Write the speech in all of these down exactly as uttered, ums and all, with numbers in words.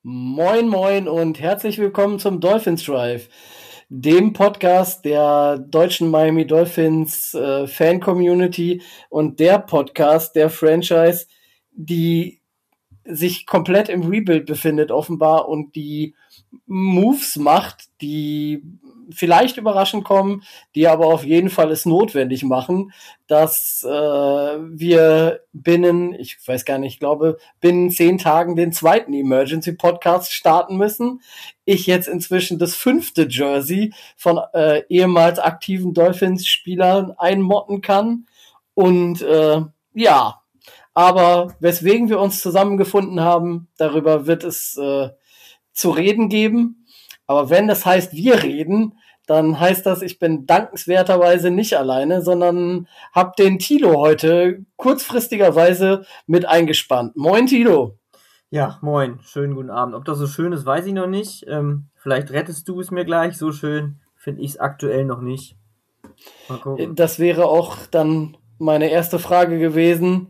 Moin, moin und herzlich willkommen zum Dolphins Drive, dem Podcast der deutschen Miami Dolphins äh, Fan-Community und der Podcast der Franchise, die sich komplett im Rebuild befindet offenbar und die Moves macht, die vielleicht überraschend kommen, die aber auf jeden Fall es notwendig machen, dass äh, wir binnen, ich weiß gar nicht, ich glaube, binnen zehn Tagen den zweiten Emergency-Podcast starten müssen. Ich jetzt inzwischen das fünfte Jersey von äh, ehemals aktiven Dolphins-Spielern einmotten kann. Und äh, ja, aber weswegen wir uns zusammengefunden haben, darüber wird es äh, zu reden geben. Aber wenn das heißt, wir reden, dann heißt das, ich bin dankenswerterweise nicht alleine, sondern habe den Tilo heute kurzfristigerweise mit eingespannt. Moin, Tilo. Ja, moin. Schönen guten Abend. Ob das so schön ist, weiß ich noch nicht. Ähm, vielleicht rettest du es mir gleich. So schön finde ich es aktuell noch nicht. Mal gucken. Das wäre auch dann meine erste Frage gewesen,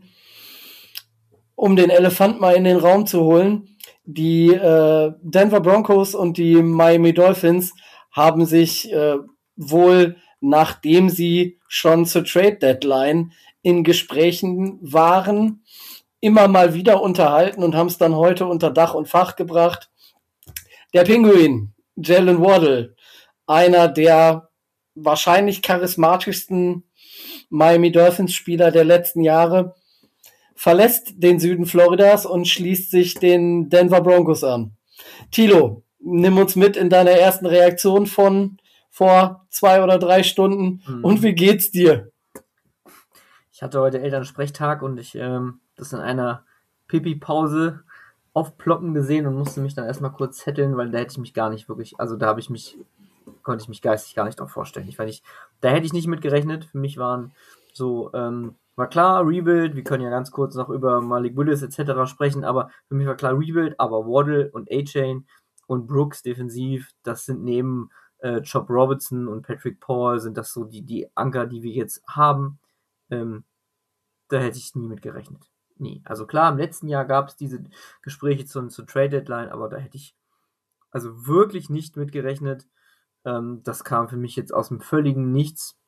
um den Elefant mal in den Raum zu holen. Die äh, Denver Broncos und die Miami Dolphins haben sich äh, wohl, nachdem sie schon zur Trade Deadline in Gesprächen waren, immer mal wieder unterhalten und haben es dann heute unter Dach und Fach gebracht. Der Pinguin, Jalen Waddle, einer der wahrscheinlich charismatischsten Miami Dolphins Spieler der letzten Jahre, verlässt den Süden Floridas und schließt sich den Denver Broncos an. Tilo, nimm uns mit in deiner ersten Reaktion von vor zwei oder drei Stunden. Mhm. Und wie geht's dir? Ich hatte heute Elternsprechtag und ich ähm, das in einer Pipi-Pause aufploppen gesehen und musste mich dann erstmal kurz zetteln, weil da hätte ich mich gar nicht wirklich, also da habe ich mich, konnte ich mich geistig gar nicht drauf vorstellen. Ich, nicht, da hätte ich nicht mit gerechnet. Für mich waren so, ähm, war klar, Rebuild, wir können ja ganz kurz noch über Malik Willis et cetera sprechen, aber für mich war klar Rebuild, aber Waddle und A-Chain und Brooks defensiv, das sind neben äh, Chop Robertson und Patrick Paul, sind das so die, die Anker, die wir jetzt haben. Ähm, da hätte ich nie mit gerechnet. Nie. Also klar, im letzten Jahr gab es diese Gespräche zur, zur Trade-Deadline, aber da hätte ich also wirklich nicht mit gerechnet. Ähm, das kam für mich jetzt aus dem völligen Nichts.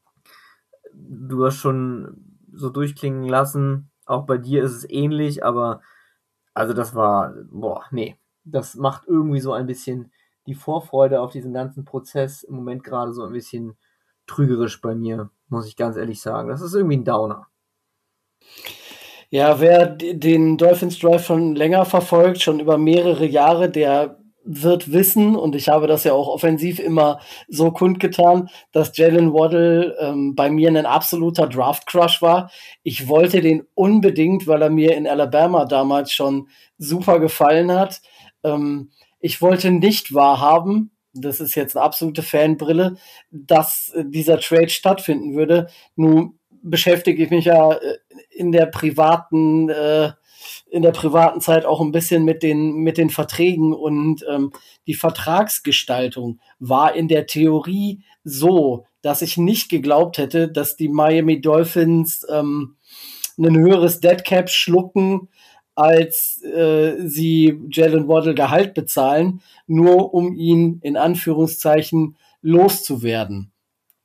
Du hast schon so durchklingen lassen, auch bei dir ist es ähnlich, aber also das war, boah, nee, das macht irgendwie so ein bisschen die Vorfreude auf diesen ganzen Prozess im Moment gerade so ein bisschen trügerisch bei mir, muss ich ganz ehrlich sagen. Das ist irgendwie ein Downer. Ja, wer den Dolphins Drive schon länger verfolgt, schon über mehrere Jahre, der wird wissen, und ich habe das ja auch offensiv immer so kundgetan, dass Jalen Waddle ähm, bei mir ein absoluter Draft-Crush war. Ich wollte den unbedingt, weil er mir in Alabama damals schon super gefallen hat. Ähm, ich wollte nicht wahrhaben, das ist jetzt eine absolute Fanbrille, dass äh, dieser Trade stattfinden würde. Nun beschäftige ich mich ja in der privaten äh, in der privaten Zeit auch ein bisschen mit den mit den Verträgen, und ähm, die Vertragsgestaltung war in der Theorie so, dass ich nicht geglaubt hätte, dass die Miami Dolphins ähm, ein höheres Deadcap schlucken, als äh, sie Jalen Waddle Gehalt bezahlen, nur um ihn in Anführungszeichen loszuwerden.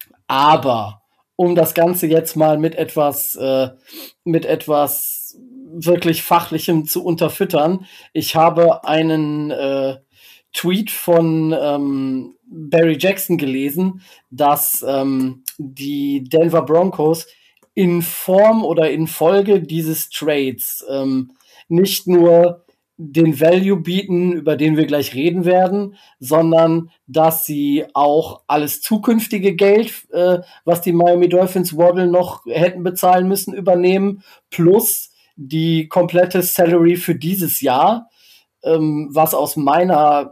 Aber um das Ganze jetzt mal mit etwas äh, mit etwas wirklich Fachlichem zu unterfüttern. Ich habe einen äh, Tweet von ähm, Barry Jackson gelesen, dass ähm, die Denver Broncos in Form oder in Folge dieses Trades ähm, nicht nur den Value bieten, über den wir gleich reden werden, sondern dass sie auch alles zukünftige Geld, äh, was die Miami Dolphins Waddle noch hätten bezahlen müssen, übernehmen, plus die komplette Salary für dieses Jahr, ähm, was aus meiner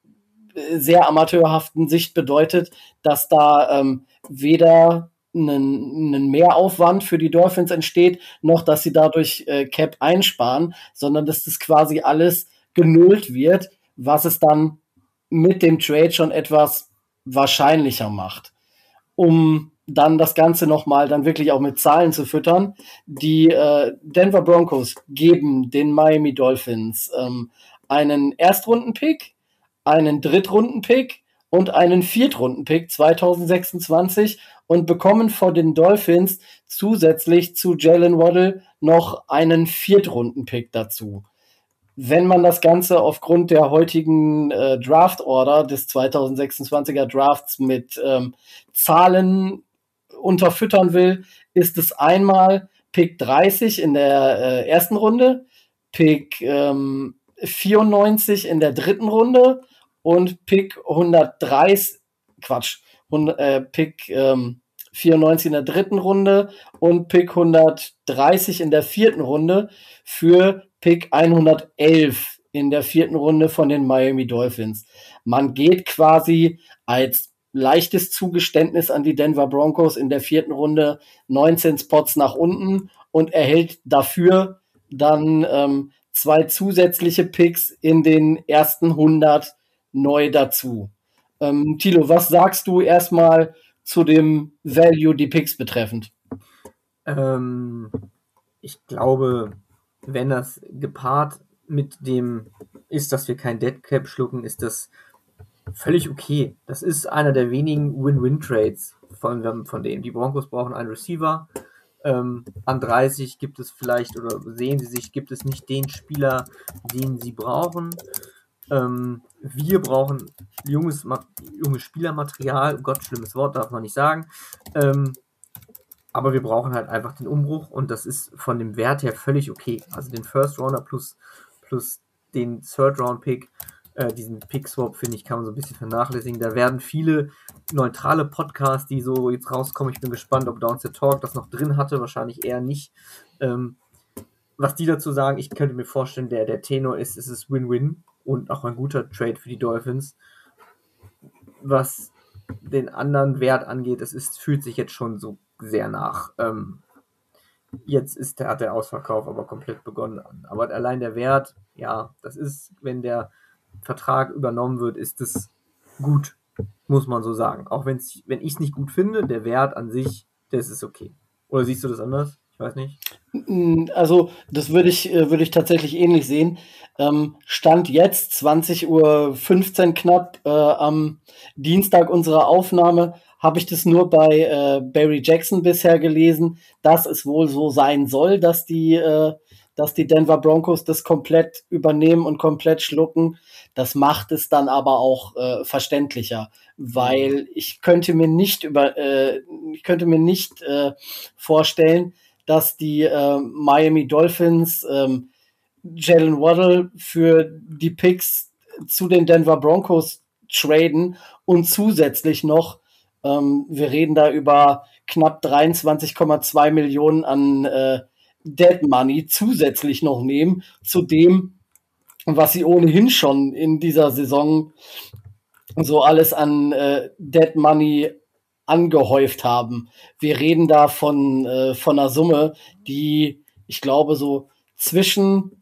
sehr amateurhaften Sicht bedeutet, dass da ähm, weder einen Mehraufwand für die Dolphins entsteht, noch dass sie dadurch äh, Cap einsparen, sondern dass das quasi alles genullt wird, was es dann mit dem Trade schon etwas wahrscheinlicher macht. Um dann das Ganze nochmal dann wirklich auch mit Zahlen zu füttern. Die äh, Denver Broncos geben den Miami Dolphins ähm, einen Erstrunden-Pick, einen Drittrunden-Pick und einen Viertrunden-Pick zwanzig sechsundzwanzig und bekommen von den Dolphins zusätzlich zu Jalen Waddle noch einen Viertrunden-Pick dazu. Wenn man das Ganze aufgrund der heutigen äh, Draft-Order des zwanzig sechsundzwanziger Drafts mit ähm, Zahlen unterfüttern will, ist es einmal Pick dreißig in der äh, ersten Runde, Pick ähm, vierundneunzig in der dritten Runde und Pick hundertdreißig, Quatsch, hundert, äh, Pick ähm, vierundneunzig in der dritten Runde und Pick hundertdreißig in der vierten Runde für Pick hundertelf in der vierten Runde von den Miami Dolphins. Man geht quasi als leichtes Zugeständnis an die Denver Broncos in der vierten Runde neunzehn Spots nach unten und erhält dafür dann ähm, zwei zusätzliche Picks in den ersten hundert neu dazu. Ähm, Thilo, was sagst du erstmal zu dem Value, die Picks betreffend? Ähm, ich glaube, wenn das gepaart mit dem ist, dass wir kein Dead Cap schlucken, ist das völlig okay. Das ist einer der wenigen Win-Win-Trades von, von denen. Die Broncos brauchen einen Receiver. Ähm, an dreißig gibt es vielleicht, oder sehen sie sich, gibt es nicht den Spieler, den sie brauchen. Ähm, wir brauchen junges, junges Spielermaterial. Gott, schlimmes Wort, darf man nicht sagen. Ähm, aber wir brauchen halt einfach den Umbruch und das ist von dem Wert her völlig okay. Also den First Rounder plus, plus den Third Round Pick, äh, diesen Pick Swap, finde ich, kann man so ein bisschen vernachlässigen. Da werden viele neutrale Podcasts, die so jetzt rauskommen, ich bin gespannt, ob Downset Talk das noch drin hatte, wahrscheinlich eher nicht. Ähm, was die dazu sagen, ich könnte mir vorstellen, der, der Tenor ist, es ist Win-Win und auch ein guter Trade für die Dolphins. Was den anderen Wert angeht, es ist, fühlt sich jetzt schon so sehr nach. Ähm, jetzt ist der, hat der Ausverkauf aber komplett begonnen. Aber allein der Wert, ja, das ist, wenn der Vertrag übernommen wird, ist es gut, muss man so sagen. Auch wenn's, wenn ich es nicht gut finde, der Wert an sich, das ist okay. Oder siehst du das anders? Ich weiß nicht. Also, das würde ich, würde ich tatsächlich ähnlich sehen. Ähm, Stand jetzt, zwanzig Uhr fünfzehn knapp, äh, am Dienstag unserer Aufnahme, habe ich das nur bei äh, Barry Jackson bisher gelesen, dass es wohl so sein soll, dass die, äh, dass die Denver Broncos das komplett übernehmen und komplett schlucken. Das macht es dann aber auch äh, verständlicher, weil ich könnte mir nicht über, äh, ich könnte mir nicht äh, vorstellen, dass die äh, Miami Dolphins ähm, Jalen Waddle für die Picks zu den Denver Broncos traden und zusätzlich noch, ähm, wir reden da über knapp dreiundzwanzig Komma zwei Millionen an äh, Dead Money zusätzlich noch nehmen zu dem, was sie ohnehin schon in dieser Saison so alles an äh, Dead Money angehäuft haben. Wir reden da von, äh, von einer Summe, die, ich glaube, so zwischen,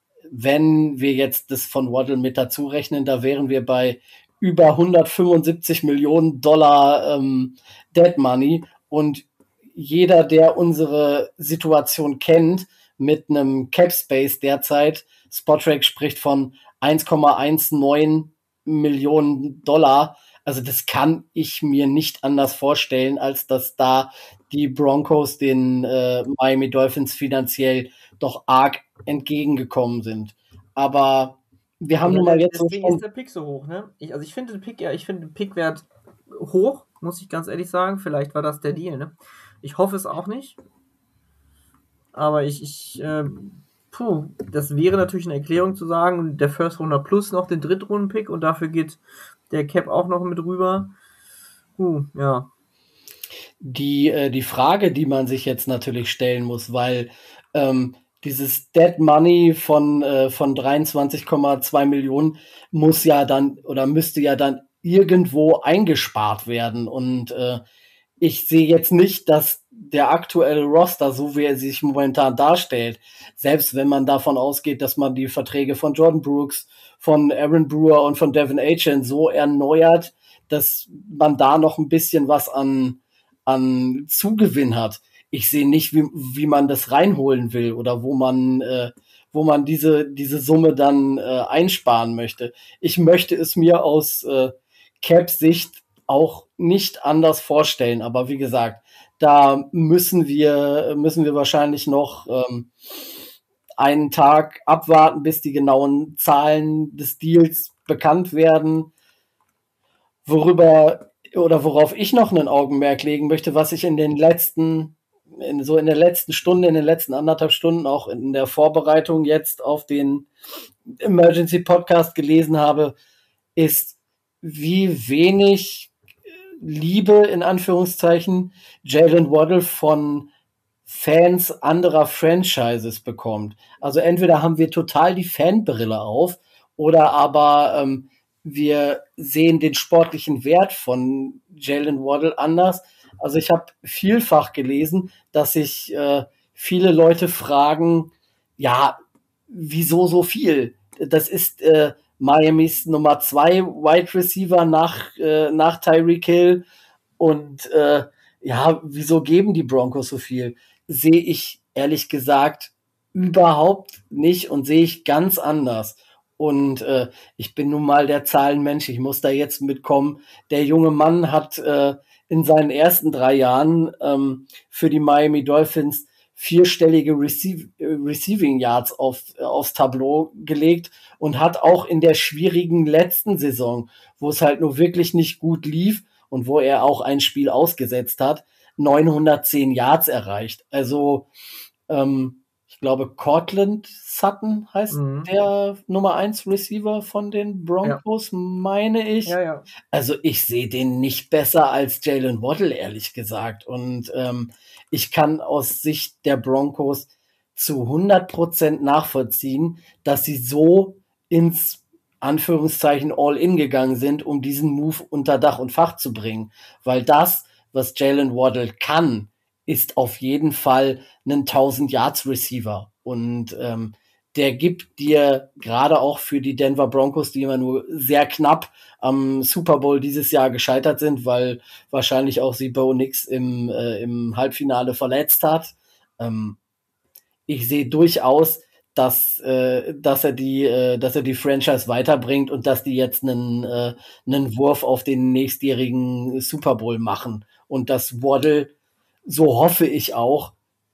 wenn wir jetzt das von Waddle mit dazu rechnen, da wären wir bei über hundertfünfundsiebzig Millionen Dollar ähm, Dead Money. Und jeder, der unsere Situation kennt, mit einem Cap Space derzeit, Spotrac spricht von eins Komma neunzehn Millionen Dollar. Also das kann ich mir nicht anders vorstellen, als dass da die Broncos den äh, Miami Dolphins finanziell doch arg entgegengekommen sind. Aber wir haben nun mal jetzt so deswegen ist der Pick so hoch, ne? Ich, also ich finde den Pick, ja, ich finde den Pickwert hoch, muss ich ganz ehrlich sagen. Vielleicht war das der Deal, ne? Ich hoffe es auch nicht. Aber ich, ich äh, puh, das wäre natürlich eine Erklärung zu sagen, der First Runner plus noch den Drittrunden-Pick und dafür geht der Cap auch noch mit rüber. Puh, ja. Die, äh, die Frage, die man sich jetzt natürlich stellen muss, weil ähm, dieses Dead Money von, äh, von dreiundzwanzig Komma zwei Millionen muss ja dann oder müsste ja dann irgendwo eingespart werden. Und äh, ich sehe jetzt nicht, dass der aktuelle Roster, so wie er sich momentan darstellt, selbst wenn man davon ausgeht, dass man die Verträge von Jordan Brooks, von Aaron Brewer und von Devin Achane so erneuert, dass man da noch ein bisschen was an, an Zugewinn hat. Ich sehe nicht, wie, wie man das reinholen will oder wo man, äh, wo man diese, diese Summe dann äh, einsparen möchte. Ich möchte es mir aus äh, Cap-Sicht auch nicht anders vorstellen. Aber wie gesagt, da müssen wir, müssen wir wahrscheinlich noch ähm, einen Tag abwarten, bis die genauen Zahlen des Deals bekannt werden. Worüber oder worauf ich noch ein Augenmerk legen möchte, was ich in den letzten, in, so in der letzten Stunde, in den letzten anderthalb Stunden, auch in der Vorbereitung jetzt auf den Emergency Podcast gelesen habe, ist, wie wenig Liebe, in Anführungszeichen, Jalen Waddle von Fans anderer Franchises bekommt. Also entweder haben wir total die Fanbrille auf oder aber ähm, wir sehen den sportlichen Wert von Jalen Waddle anders. Also ich habe vielfach gelesen, dass sich äh, viele Leute fragen, ja, wieso so viel? Das ist äh, Miamis Nummer zwei Wide Receiver nach, äh, nach Tyreek Hill. Und äh, ja, wieso geben die Broncos so viel? Sehe ich ehrlich gesagt überhaupt nicht und sehe ich ganz anders. Und äh, ich bin nun mal der Zahlenmensch, ich muss da jetzt mitkommen. Der junge Mann hat äh, in seinen ersten drei Jahren ähm, für die Miami Dolphins vierstellige Receive, Receiving Yards auf, aufs Tableau gelegt und hat auch in der schwierigen letzten Saison, wo es halt nur wirklich nicht gut lief und wo er auch ein Spiel ausgesetzt hat, neunhundertzehn Yards erreicht. Also ähm, ich glaube, Cortland Sutton heißt mhm. der Nummer eins Receiver von den Broncos, ja. meine ich. Ja, ja. Also ich sehe den nicht besser als Jalen Waddle, ehrlich gesagt. Und ähm, ich kann aus Sicht der Broncos zu hundert Prozent nachvollziehen, dass sie so ins Anführungszeichen All-In gegangen sind, um diesen Move unter Dach und Fach zu bringen. Weil das, was Jalen Waddle kann, ist auf jeden Fall ein tausend-Yards-Receiver. Und ähm, der gibt dir gerade auch für die Denver Broncos, die immer nur sehr knapp am Super Bowl dieses Jahr gescheitert sind, weil wahrscheinlich auch sie Bo Nix im, äh, im Halbfinale verletzt hat. Ähm, ich sehe durchaus, dass, äh, dass er die, äh, dass er die Franchise weiterbringt und dass die jetzt einen, äh, einen Wurf auf den nächstjährigen Super Bowl machen. Und dass Waddle, so hoffe ich auch,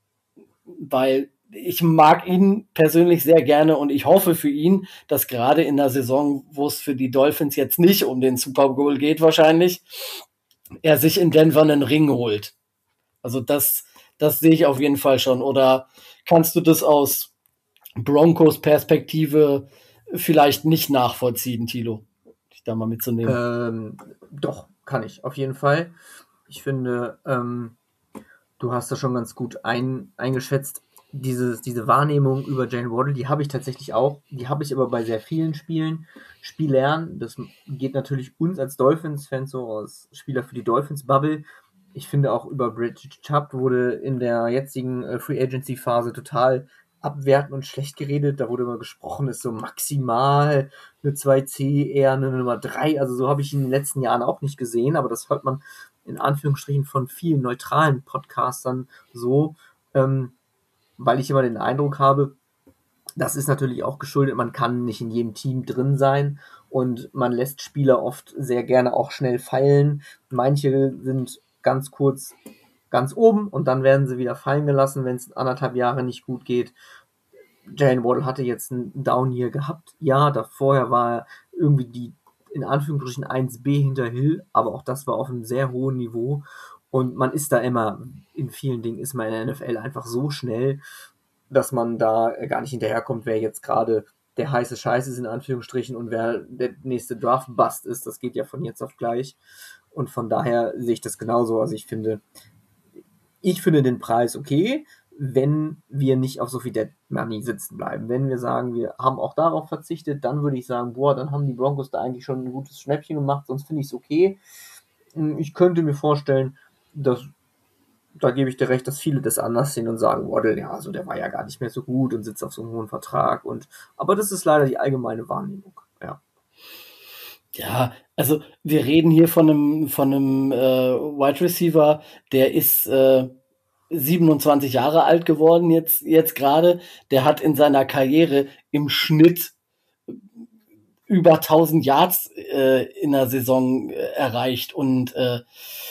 weil ich mag ihn persönlich sehr gerne und ich hoffe für ihn, dass gerade in der Saison, wo es für die Dolphins jetzt nicht um den Super Bowl geht wahrscheinlich, er sich in Denver einen Ring holt. Also das, das sehe ich auf jeden Fall schon. Oder kannst du das aus Broncos Perspektive vielleicht nicht nachvollziehen, Thilo? Dich da mal mitzunehmen. Ähm, doch, kann ich, auf jeden Fall. Ich finde, ähm, du hast das schon ganz gut ein, eingeschätzt. Diese, diese Wahrnehmung über Jalen Waddle, die habe ich tatsächlich auch. Die habe ich aber bei sehr vielen Spielen. Spielern, das geht natürlich uns als Dolphins-Fans so, als Spieler für die Dolphins-Bubble. Ich finde auch über Bridget Chubb wurde in der jetzigen äh, Free-Agency-Phase total abwertend und schlecht geredet. Da wurde immer gesprochen, ist so maximal eine zwei C, eher eine Nummer drei. Also so habe ich ihn in den letzten Jahren auch nicht gesehen, aber das hört man in Anführungsstrichen von vielen neutralen Podcastern so, ähm, weil ich immer den Eindruck habe, das ist natürlich auch geschuldet, man kann nicht in jedem Team drin sein und man lässt Spieler oft sehr gerne auch schnell fallen. Manche sind ganz kurz ganz oben und dann werden sie wieder fallen gelassen, wenn es anderthalb Jahre nicht gut geht. Jalen Waddle hatte jetzt einen Down-Year gehabt. Ja, da vorher war er irgendwie die, in Anführungsstrichen, eins B hinter Hill, aber auch das war auf einem sehr hohen Niveau. Und man ist da immer, in vielen Dingen ist man in der N F L einfach so schnell, dass man da gar nicht hinterherkommt, wer jetzt gerade der heiße Scheiß ist, in Anführungsstrichen, und wer der nächste Draft-Bust ist. Das geht ja von jetzt auf gleich. Und von daher sehe ich das genauso. Also ich finde, ich finde den Preis okay, wenn wir nicht auf so viel Dead Money sitzen bleiben. Wenn wir sagen, wir haben auch darauf verzichtet, dann würde ich sagen, boah, dann haben die Broncos da eigentlich schon ein gutes Schnäppchen gemacht, sonst finde ich es okay. Ich könnte mir vorstellen, dass, da gebe ich dir recht, dass viele das anders sehen und sagen, Waddle, ja, also der war ja gar nicht mehr so gut und sitzt auf so einem hohen Vertrag. Und, aber das ist leider die allgemeine Wahrnehmung, ja. Ja, also wir reden hier von einem, von einem äh, Wide Receiver, der ist, äh, siebenundzwanzig Jahre alt geworden jetzt, jetzt gerade. Der hat in seiner Karriere im Schnitt über tausend Yards äh, in der Saison äh, erreicht. Und äh,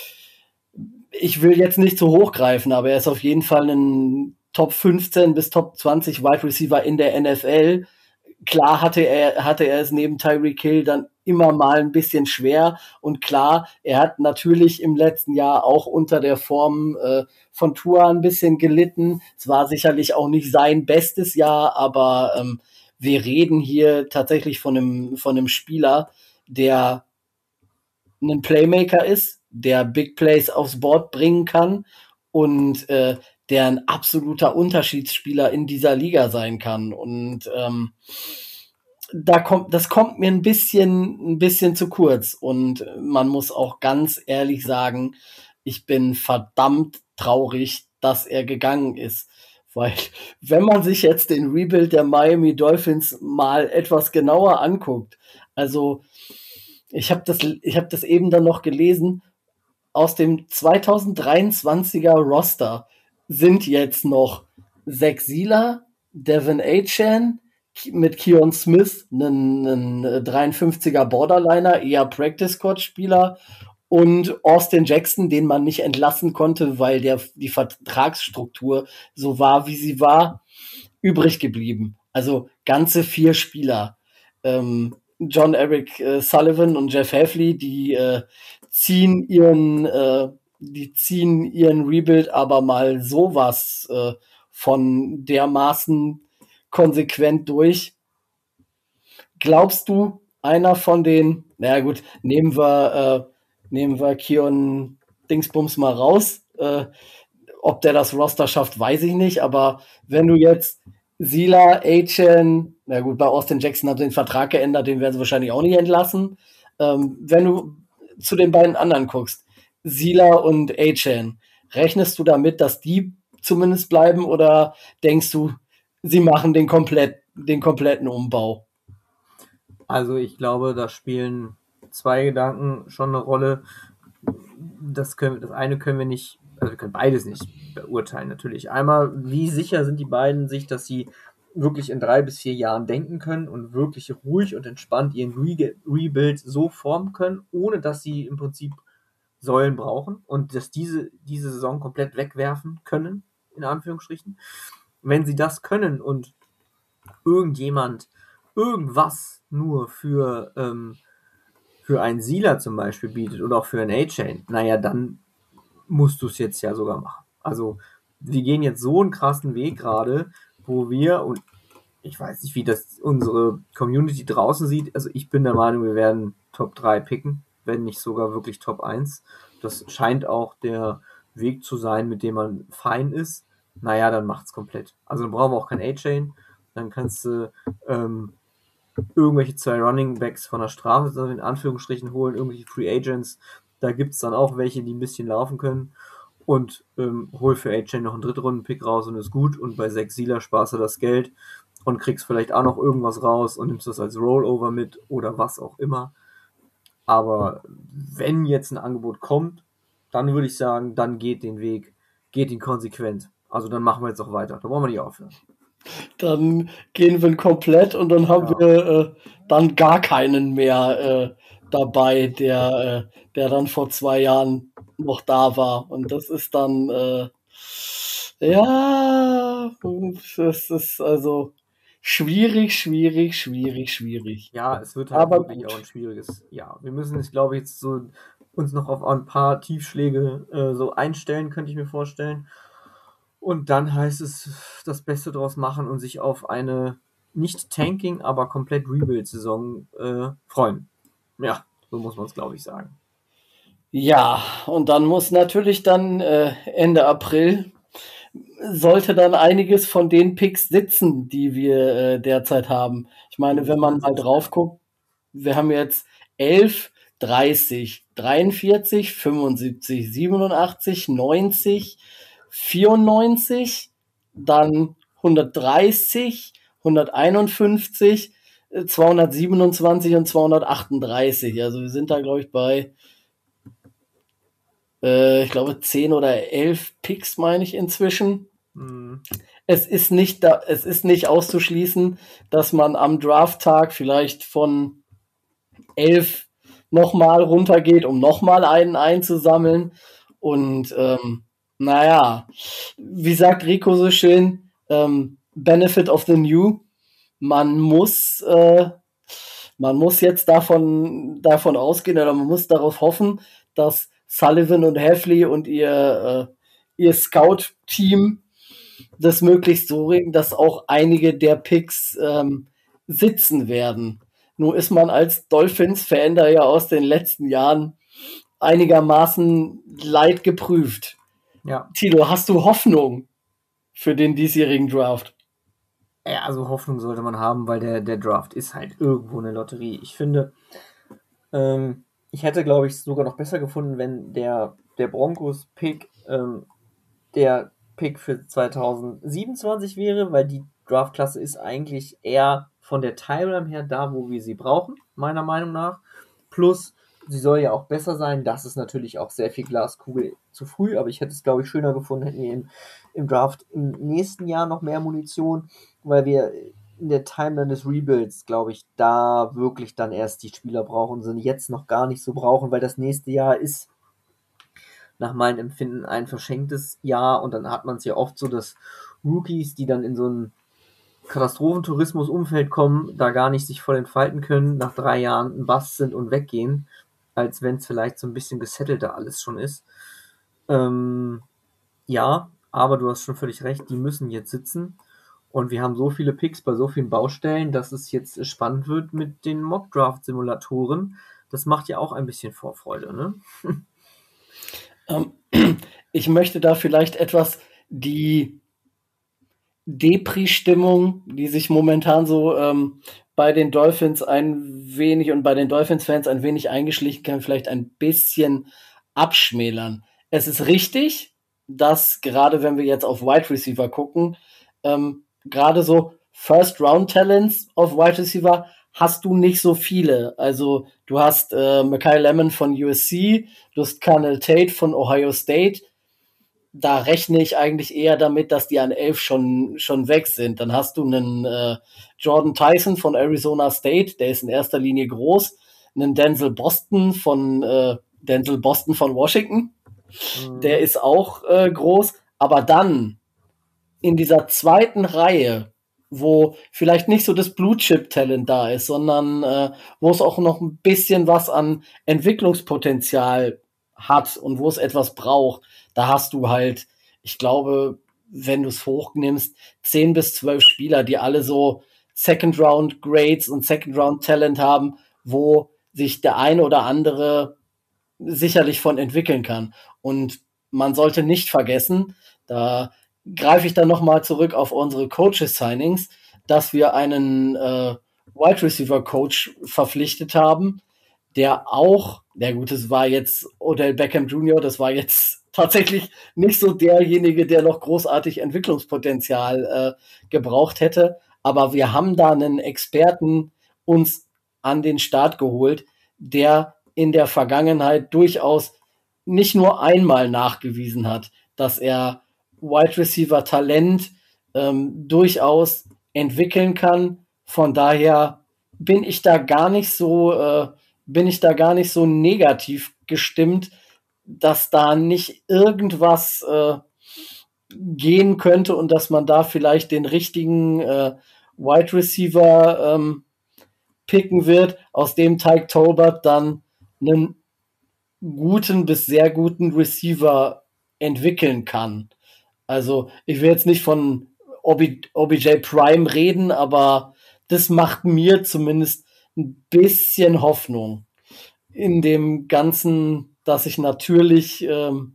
ich will jetzt nicht zu hoch greifen, aber er ist auf jeden Fall ein Top fünfzehn bis Top zwanzig Wide Receiver in der N F L. Klar hatte er, hatte er es neben Tyreek Hill dann immer mal ein bisschen schwer. Und klar, er hat natürlich im letzten Jahr auch unter der Form äh, von Tua ein bisschen gelitten. Es war sicherlich auch nicht sein bestes Jahr, aber ähm, wir reden hier tatsächlich von einem, von einem Spieler, der ein Playmaker ist, der Big Plays aufs Board bringen kann und äh, der ein absoluter Unterschiedsspieler in dieser Liga sein kann. Und ähm, da kommt, das kommt mir ein bisschen, ein bisschen zu kurz. Und man muss auch ganz ehrlich sagen, ich bin verdammt traurig, dass er gegangen ist. Weil, wenn man sich jetzt den Rebuild der Miami Dolphins mal etwas genauer anguckt, also ich habe das, ich habe das eben dann noch gelesen, aus dem zweitausenddreiundzwanziger Roster sind jetzt noch Zach Sieler, Devin Achane, mit Keon Smith, einen, einen dreiundfünfziger Borderliner, eher Practice-Squad-Spieler, und Austin Jackson, den man nicht entlassen konnte, weil der, die Vertragsstruktur so war, wie sie war, übrig geblieben. Also ganze vier Spieler. Ähm, John Eric äh, Sullivan und Jeff Hafley, die äh, ziehen ihren, äh, die ziehen ihren Rebuild aber mal sowas äh, von dermaßen konsequent durch. Glaubst du, einer von den, na gut, nehmen wir, äh, nehmen wir Keon Dingsbums mal raus, äh, ob der das Roster schafft, weiß ich nicht, aber wenn du jetzt Sila, Achane, na gut, bei Austin Jackson hat den Vertrag geändert, den werden sie wahrscheinlich auch nicht entlassen. Ähm, wenn du zu den beiden anderen guckst, Sila und Achane, rechnest du damit, dass die zumindest bleiben, oder denkst du, sie machen den komplett, den kompletten Umbau? Also ich glaube, da spielen zwei Gedanken schon eine Rolle. Das können, das eine können wir nicht, also wir können beides nicht beurteilen natürlich. Einmal, wie sicher sind die beiden sich, dass sie wirklich in drei bis vier Jahren denken können und wirklich ruhig und entspannt ihren Re- Rebuild so formen können, ohne dass sie im Prinzip Säulen brauchen und dass diese diese Saison komplett wegwerfen können, in Anführungsstrichen. Wenn sie das können und irgendjemand irgendwas nur für, ähm, für einen Sieler zum Beispiel bietet oder auch für einen A-Chain, naja, dann musst du es jetzt ja sogar machen. Also wir gehen jetzt so einen krassen Weg gerade, wo wir, und ich weiß nicht, wie das unsere Community draußen sieht, also ich bin der Meinung, wir werden Top drei picken, wenn nicht sogar wirklich Top eins. Das scheint auch der Weg zu sein, mit dem man fein ist. Naja, dann macht's komplett. Also dann brauchen wir auch kein A-Chain. Dann kannst du ähm, irgendwelche zwei Running Backs von der Straße in Anführungsstrichen holen, irgendwelche Free Agents. Da gibt's dann auch welche, die ein bisschen laufen können. Und ähm, hol für A-Chain noch einen Drittrunden-Pick raus und ist gut. Und bei Zach Sieler sparst du das Geld und kriegst vielleicht auch noch irgendwas raus und nimmst das als Rollover mit oder was auch immer. Aber wenn jetzt ein Angebot kommt, dann würde ich sagen, dann geht den Weg, geht ihn konsequent. Also dann machen wir jetzt auch weiter. Da brauchen wir nicht aufhören. Dann gehen wir komplett und dann haben Ja. wir äh, dann gar keinen mehr äh, dabei, der, äh, der dann vor zwei Jahren noch da war. Und das ist dann, äh, ja, das ist also schwierig, schwierig, schwierig, schwierig. Ja, es wird halt Aber wirklich auch ein gut. schwieriges Jahr. Wir müssen jetzt, glaube ich, jetzt so uns noch auf ein paar Tiefschläge äh, so einstellen, könnte ich mir vorstellen. Und dann heißt es, das Beste draus machen und sich auf eine nicht Tanking, aber komplett Rebuild-Saison äh, freuen. Ja, so muss man es, glaube ich, sagen. Ja, und dann muss natürlich dann äh, Ende April sollte dann einiges von den Picks sitzen, die wir äh, derzeit haben. Ich meine, wenn man mal drauf guckt, wir haben jetzt elf, dreißig, dreiundvierzig, fünfundsiebzig, siebenundachtzig, neunzig, vierundneunzig, dann hundertdreißig, hunderteinundfünfzig, äh, zweihundertsiebenundzwanzig und zweihundertachtunddreißig. Also wir sind da, glaube ich, bei äh, ich glaube, zehn oder elf Picks, meine ich inzwischen. Mhm. Es ist nicht da, es ist nicht auszuschließen, dass man am Drafttag vielleicht von elf nochmal runtergeht, um nochmal einen einzusammeln. Und ähm, naja, wie sagt Rico so schön, ähm, Benefit of the New. Man muss, äh, man muss jetzt davon, davon ausgehen oder man muss darauf hoffen, dass Sullivan und Heffley und ihr, äh, ihr Scout-Team das möglichst so regeln, dass auch einige der Picks ähm, sitzen werden. Nun ist man als Dolphins-Fan da ja aus den letzten Jahren einigermaßen leid geprüft. Ja. Tilo, hast du Hoffnung für den diesjährigen Draft? Ja, also Hoffnung sollte man haben, weil der, der Draft ist halt irgendwo eine Lotterie. Ich finde, ähm, ich hätte, glaube ich, sogar noch besser gefunden, wenn der, der Broncos-Pick ähm, der Pick für zwanzig siebenundzwanzig wäre, weil die Draftklasse ist eigentlich eher von der Timeline her da, wo wir sie brauchen, meiner Meinung nach. Plus, sie soll ja auch besser sein. Das ist natürlich auch sehr viel Glaskugel zu früh, aber ich hätte es, glaube ich, schöner gefunden, hätten wir im, im Draft im nächsten Jahr noch mehr Munition, weil wir in der Timeline des Rebuilds, glaube ich, da wirklich dann erst die Spieler brauchen, sind jetzt noch gar nicht so brauchen, weil das nächste Jahr ist nach meinem Empfinden ein verschenktes Jahr und dann hat man es ja oft so, dass Rookies, die dann in so ein Katastrophentourismus-Umfeld kommen, da gar nicht sich voll entfalten können, nach drei Jahren ein Bust sind und weggehen, als wenn es vielleicht so ein bisschen gesettelter alles schon ist. Ähm, ja, aber du hast schon völlig recht, die müssen jetzt sitzen und wir haben so viele Picks bei so vielen Baustellen, dass es jetzt spannend wird mit den Mock-Draft-Simulatoren. Das macht ja auch ein bisschen Vorfreude, ne? Ähm, ich möchte da vielleicht etwas die Depri-Stimmung, die sich momentan so ähm, bei den Dolphins ein wenig und bei den Dolphins-Fans ein wenig eingeschlichen kann, vielleicht ein bisschen abschmälern. Es ist richtig, dass gerade wenn wir jetzt auf Wide Receiver gucken, ähm, gerade so First-Round-Talents auf Wide Receiver hast du nicht so viele. Also du hast äh, Mekhi Lemon von U S C, du hast Colonel Tate von Ohio State. Da rechne ich eigentlich eher damit, dass die an elf schon, schon weg sind. Dann hast du einen äh, Jordan Tyson von Arizona State, der ist in erster Linie groß, einen Denzel Boston von äh, Denzel Boston von Washington, mhm. Der ist auch äh, groß, aber dann in dieser zweiten Reihe, wo vielleicht nicht so das Blue-Chip-Talent da ist, sondern äh, wo es auch noch ein bisschen was an Entwicklungspotenzial hat und wo es etwas braucht, da hast du halt, ich glaube, wenn du es hochnimmst, zehn bis zwölf Spieler, die alle so Second-Round-Grades und Second-Round-Talent haben, wo sich der eine oder andere sicherlich von entwickeln kann. Und man sollte nicht vergessen, da greife ich dann nochmal zurück auf unsere Coaches-Signings, dass wir einen äh, Wide Receiver Coach verpflichtet haben, der auch, ja gut, das war jetzt Odell Beckham Junior, das war jetzt tatsächlich nicht so derjenige, der noch großartig Entwicklungspotenzial äh, gebraucht hätte, aber wir haben da einen Experten uns an den Start geholt, der in der Vergangenheit durchaus nicht nur einmal nachgewiesen hat, dass er Wide Receiver Talent ähm, durchaus entwickeln kann. Von daher bin ich da gar nicht so, äh, bin ich da gar nicht so negativ gestimmt, dass da nicht irgendwas äh, gehen könnte und dass man da vielleicht den richtigen äh, Wide Receiver ähm, picken wird, aus dem Tyke Tolbert dann einen guten bis sehr guten Receiver entwickeln kann. Also ich will jetzt nicht von O B J Prime reden, aber das macht mir zumindest ein bisschen Hoffnung in dem Ganzen, dass ich natürlich ähm,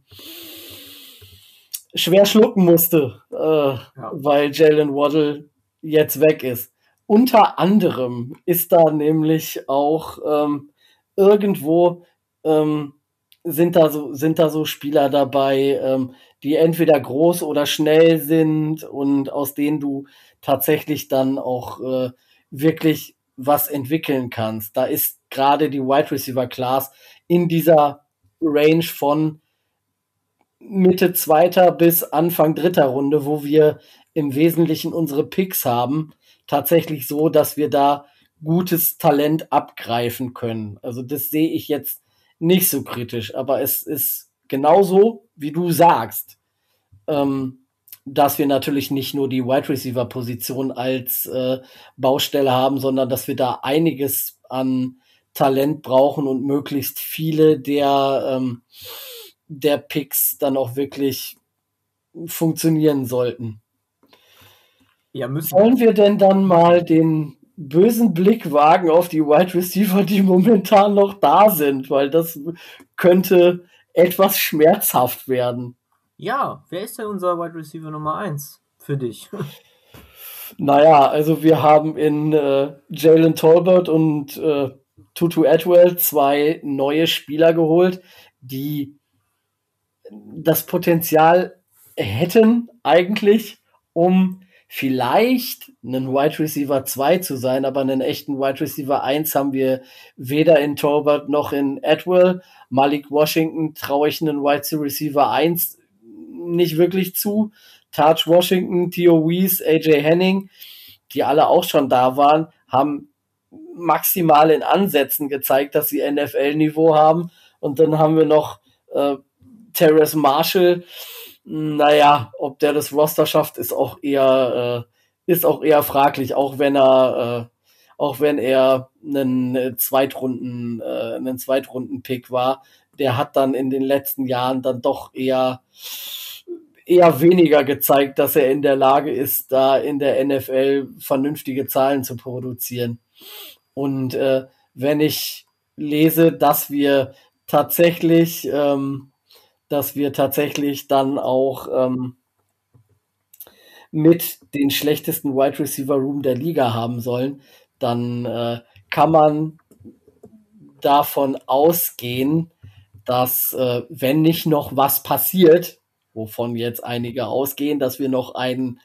schwer schlucken musste, äh, ja. weil Jalen Waddle jetzt weg ist. Unter anderem ist da nämlich auch ähm, irgendwo ähm, sind da so sind da so Spieler dabei, ähm, die entweder groß oder schnell sind und aus denen du tatsächlich dann auch äh, wirklich was entwickeln kannst. Da ist gerade die Wide Receiver Class in dieser Range von Mitte zweiter bis Anfang dritter Runde, wo wir im Wesentlichen unsere Picks haben, tatsächlich so, dass wir da gutes Talent abgreifen können. Also das sehe ich jetzt nicht so kritisch, aber es ist genauso, wie du sagst, ähm, dass wir natürlich nicht nur die Wide Receiver Position als äh, Baustelle haben, sondern dass wir da einiges an Talent brauchen und möglichst viele der ähm, der Picks dann auch wirklich funktionieren sollten. Ja, müssen. Wollen wir denn dann mal den bösen Blick wagen auf die Wide Receiver, die momentan noch da sind, weil das könnte etwas schmerzhaft werden. Ja, wer ist denn unser Wide Receiver Nummer eins für dich? Naja, also wir haben in äh, Jalen Tolbert und äh, Tutu Atwell zwei neue Spieler geholt, die das Potenzial hätten eigentlich, um vielleicht einen Wide Receiver zwei zu sein, aber einen echten Wide Receiver eins haben wir weder in Tolbert noch in Atwell. Malik Washington traue ich einen Wide Receiver eins nicht wirklich zu. Taj Washington, Theo Weiss, A J Henning, die alle auch schon da waren, haben maximal in Ansätzen gezeigt, dass sie N F L-Niveau haben. Und dann haben wir noch äh, Terrace Marshall. Naja, ob der das Roster schafft, ist auch eher äh, ist auch eher fraglich, auch wenn er äh, auch wenn er einen Zweitrunden äh, einen Zweitrunden-Pick war. Der hat dann in den letzten Jahren dann doch eher eher weniger gezeigt, dass er in der Lage ist, da in der N F L vernünftige Zahlen zu produzieren. Und äh, wenn ich lese, dass wir tatsächlich ähm, dass wir tatsächlich dann auch ähm, mit den schlechtesten Wide Receiver Room der Liga haben sollen, dann äh, kann man davon ausgehen, dass äh, wenn nicht noch was passiert, wovon jetzt einige ausgehen, dass wir noch einen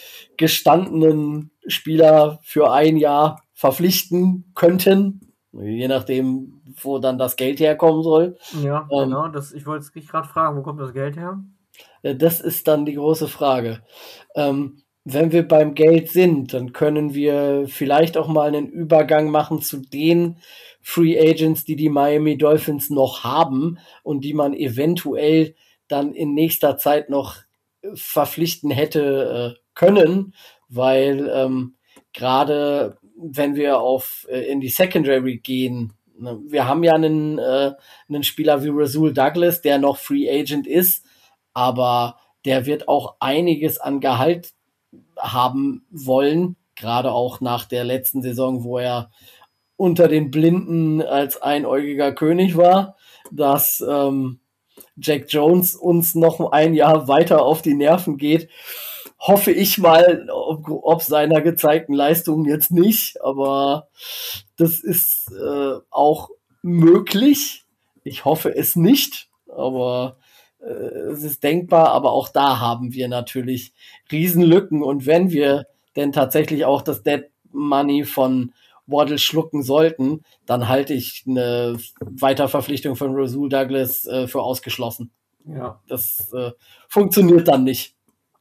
gestandenen Spieler für ein Jahr verpflichten könnten, je nachdem, wo dann das Geld herkommen soll. Ja, ähm, genau. Das, ich wollte dich gerade fragen, wo kommt das Geld her? Das ist dann die große Frage. Ähm, wenn wir beim Geld sind, dann können wir vielleicht auch mal einen Übergang machen zu den Free Agents, die die Miami Dolphins noch haben und die man eventuell dann in nächster Zeit noch verpflichten hätte äh, können, weil ähm, gerade wenn wir auf äh, in die Secondary gehen, ne, wir haben ja einen, äh, einen Spieler wie Rasul Douglas, der noch Free Agent ist, aber der wird auch einiges an Gehalt haben wollen, gerade auch nach der letzten Saison, wo er unter den Blinden als einäugiger König war, dass ähm, Jack Jones uns noch ein Jahr weiter auf die Nerven geht. Hoffe ich mal, ob, ob seiner gezeigten Leistungen jetzt nicht, aber das ist äh, auch möglich. Ich hoffe es nicht, aber äh, es ist denkbar, aber auch da haben wir natürlich Riesenlücken und wenn wir denn tatsächlich auch das Dead Money von Waddle schlucken sollten, dann halte ich eine Weiterverpflichtung von Rasul Douglas äh, für ausgeschlossen. Ja. Das äh, funktioniert dann nicht.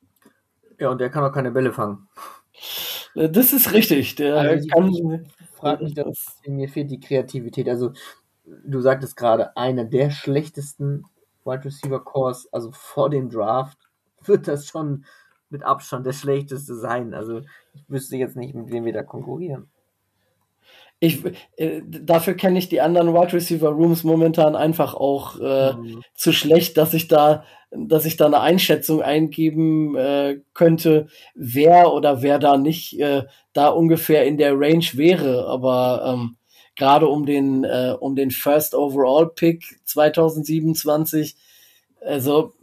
Ja, und der kann auch keine Bälle fangen. Das ist richtig. Der also kann, ich frage mich, dass mir fehlt die Kreativität. Also du sagtest gerade, einer der schlechtesten Wide Receiver Cores, also vor dem Draft, wird das schon mit Abstand der schlechteste sein. Also ich wüsste jetzt nicht, mit wem wir da konkurrieren. Ich, äh, dafür kenne ich die anderen Wide Receiver Rooms momentan einfach auch äh, mhm. zu schlecht, dass ich da, dass ich da eine Einschätzung eingeben äh, könnte, wer oder wer da nicht äh, da ungefähr in der Range wäre. Aber ähm, gerade um den äh, um den First Overall Pick zwanzig siebenundzwanzig, also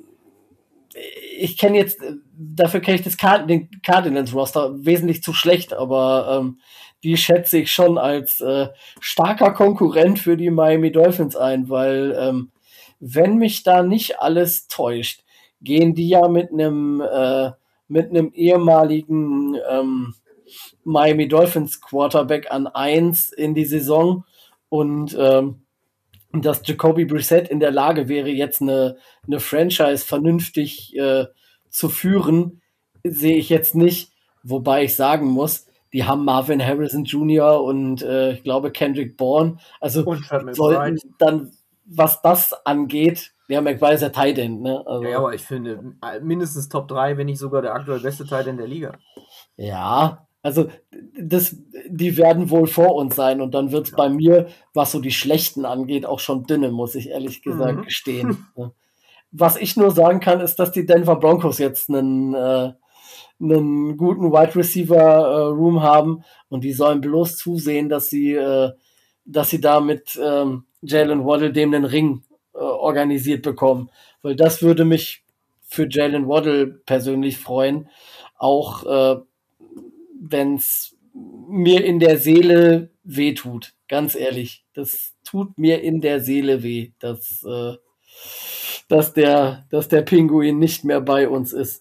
ich kenne jetzt, dafür kenne ich das Card- den Cardinals Roster wesentlich zu schlecht, aber ähm, die schätze ich schon als äh, starker Konkurrent für die Miami Dolphins ein, weil ähm, wenn mich da nicht alles täuscht, gehen die ja mit einem äh, mit einem ehemaligen ähm, Miami Dolphins Quarterback an eins in die Saison und ähm, dass Jacoby Brissett in der Lage wäre, jetzt eine, eine Franchise vernünftig äh, zu führen, sehe ich jetzt nicht. Wobei ich sagen muss, die haben Marvin Harrison Junior und äh, ich glaube Kendrick Bourne. Also Und Trent sollten McBride. dann, was das angeht, ja, McBride ist ja Tight End, ne? Also, Ja, aber ich finde, mindestens Top drei, wenn nicht sogar der aktuell beste Tight End der Liga. ja, also das, die werden wohl vor uns sein und dann wird es bei mir, was so die Schlechten angeht, auch schon dünne, muss ich ehrlich gesagt Mhm. gestehen. Ne? Was ich nur sagen kann, ist, dass die Denver Broncos jetzt einen, äh, einen guten Wide Receiver äh, Room haben und die sollen bloß zusehen, dass sie, äh, dass sie da mit ähm, Jalen Waddle dem einen Ring äh, organisiert bekommen. Weil das würde mich für Jalen Waddle persönlich freuen. Auch äh, wenn es mir in der Seele weh tut. Ganz ehrlich. Das tut mir in der Seele weh, dass, äh, dass, der, dass der Pinguin nicht mehr bei uns ist.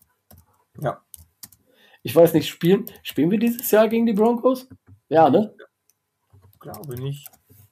Ja. Ich weiß nicht, spielen, spielen wir dieses Jahr gegen die Broncos? Ja, ne? Glaube nicht.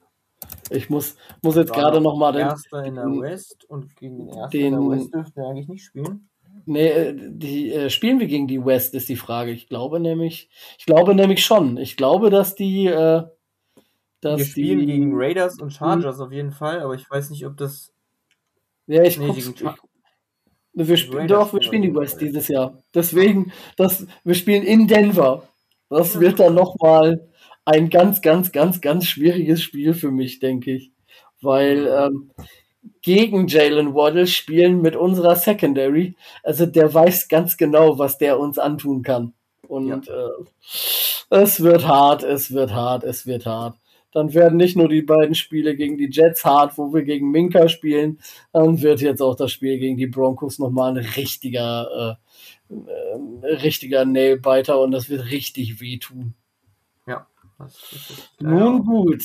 Ich muss, muss jetzt gerade noch mal den, Erster in der West und gegen den Ersten den- in der West dürften wir eigentlich nicht spielen. nee, äh, die, äh, spielen wir gegen die West, ist die Frage. Ich glaube nämlich, ich glaube nämlich schon. Ich glaube, dass die, äh, dass Wir spielen die, gegen Raiders und Chargers auf jeden Fall, aber ich weiß nicht, ob das. ja, ich Nee, guck's, gegen ich, Char- wir spielen, Raiders doch, wir spielen spielen wir die auf West jeden Fall. dieses Jahr. Deswegen, das, wir spielen in Denver. Das Ja. wird dann noch mal ein ganz, ganz, ganz, ganz schwieriges Spiel für mich, denke ich. Weil, ähm, gegen Jalen Waddle spielen mit unserer Secondary. Also der weiß ganz genau, was der uns antun kann. Und äh, es wird hart, es wird hart, es wird hart. Dann werden nicht nur die beiden Spiele gegen die Jets hart, wo wir gegen Minka spielen, dann wird jetzt auch das Spiel gegen die Broncos nochmal ein richtiger, äh, äh, richtiger Nailbiter und das wird richtig wehtun. Ja. Das ist es. Nun Ja. gut.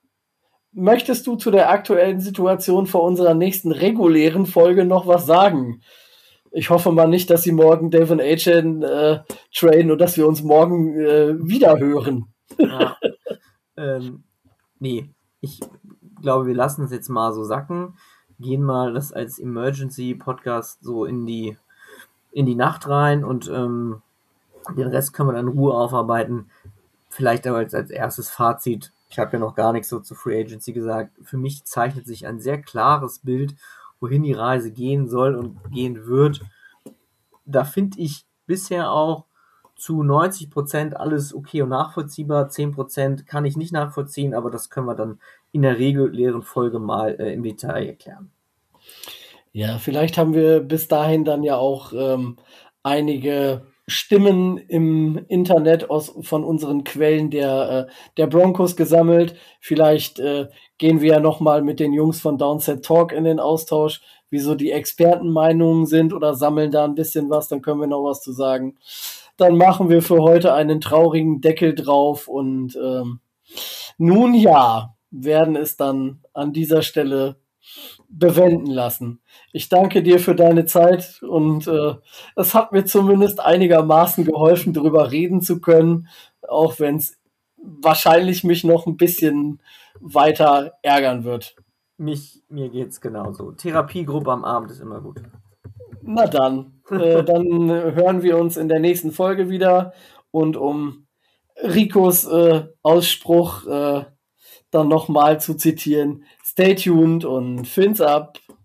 Möchtest du zu der aktuellen Situation vor unserer nächsten regulären Folge noch was sagen? Ich hoffe mal nicht, dass sie morgen Devin Achan äh, traden und dass wir uns morgen äh, wieder hören. Ja. ähm, nee, ich glaube, wir lassen es jetzt mal so sacken, gehen mal das als Emergency-Podcast so in die, in die Nacht rein und ähm, den Rest können wir dann in Ruhe aufarbeiten. Vielleicht aber als, als erstes Fazit, ich habe ja noch gar nichts so zu Free Agency gesagt, für mich zeichnet sich ein sehr klares Bild, wohin die Reise gehen soll und gehen wird. Da finde ich bisher auch zu neunzig Prozent alles okay und nachvollziehbar, zehn Prozent kann ich nicht nachvollziehen, aber das können wir dann in der regulären Folge mal äh, im Detail erklären. Ja, vielleicht haben wir bis dahin dann ja auch ähm, einige Stimmen im Internet aus, von unseren Quellen der, äh, der Broncos gesammelt. Vielleicht äh, gehen wir ja nochmal mit den Jungs von Downset Talk in den Austausch, wie so die Expertenmeinungen sind oder sammeln da ein bisschen was, dann können wir noch was zu sagen. Dann machen wir für heute einen traurigen Deckel drauf und ähm, nun ja, werden es dann an dieser Stelle bewenden lassen. Ich danke dir für deine Zeit und äh, es hat mir zumindest einigermaßen geholfen, darüber reden zu können, auch wenn es wahrscheinlich mich noch ein bisschen weiter ärgern wird. Mich, mir geht's genauso. Therapiegruppe am Abend ist immer gut. Na dann, äh, dann hören wir uns in der nächsten Folge wieder und um Ricos äh, Ausspruch äh, dann nochmal zu zitieren, stay tuned und fins up.